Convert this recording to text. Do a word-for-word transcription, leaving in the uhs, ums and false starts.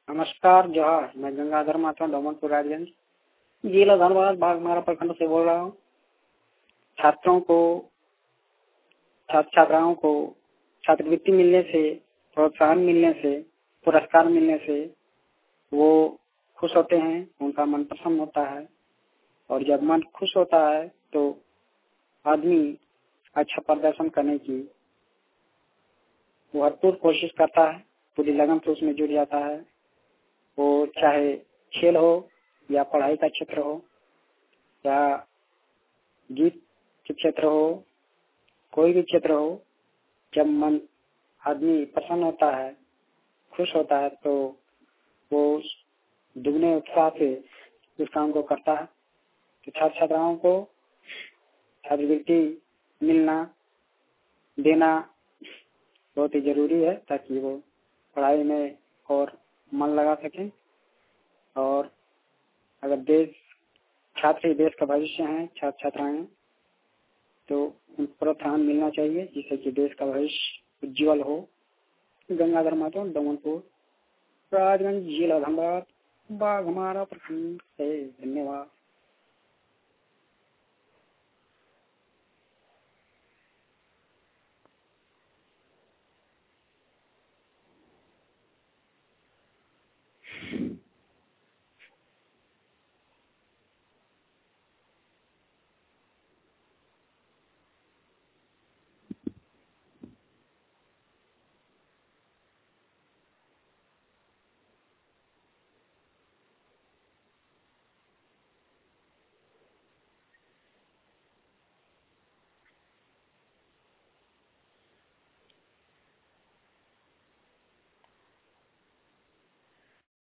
नमस्कार जोहार। मैं गंगाधर माता डोमनपुर राजगंज जिला धनबाद बाघमारा प्रखंड से बोल रहा हूँ। छात्रों को छात्र छात्राओं को छात्रवृत्ति मिलने से, प्रोत्साहन मिलने से, पुरस्कार मिलने से वो खुश होते हैं, उनका मन प्रसन्न होता है। और जब मन खुश होता है तो आदमी अच्छा प्रदर्शन करने की भरपूर कोशिश करता है, पूरी लगन से उसमें जुट जाता है। वो चाहे खेल हो या पढ़ाई का क्षेत्र हो या गीत के क्षेत्र हो, कोई भी क्षेत्र हो, जब मन आदमी प्रसन्न होता है, खुश होता है तो वो दुगने उत्साह से उस काम को करता है। तो छात्र छात्राओं को छात्रवृत्ति मिलना देना बहुत ही जरूरी है ताकि वो पढ़ाई में और मन लगा सकें। और अगर देश छात्र ही देश का भविष्य है, छात्र छात्राएं, तो उनको प्रोत्साहन मिलना चाहिए जिससे कि देश का भविष्य उज्जवल हो। गंगाधर माता डोमनपुर राजगंज जिला धनबाद बाघमारा प्रखंड से। धन्यवाद।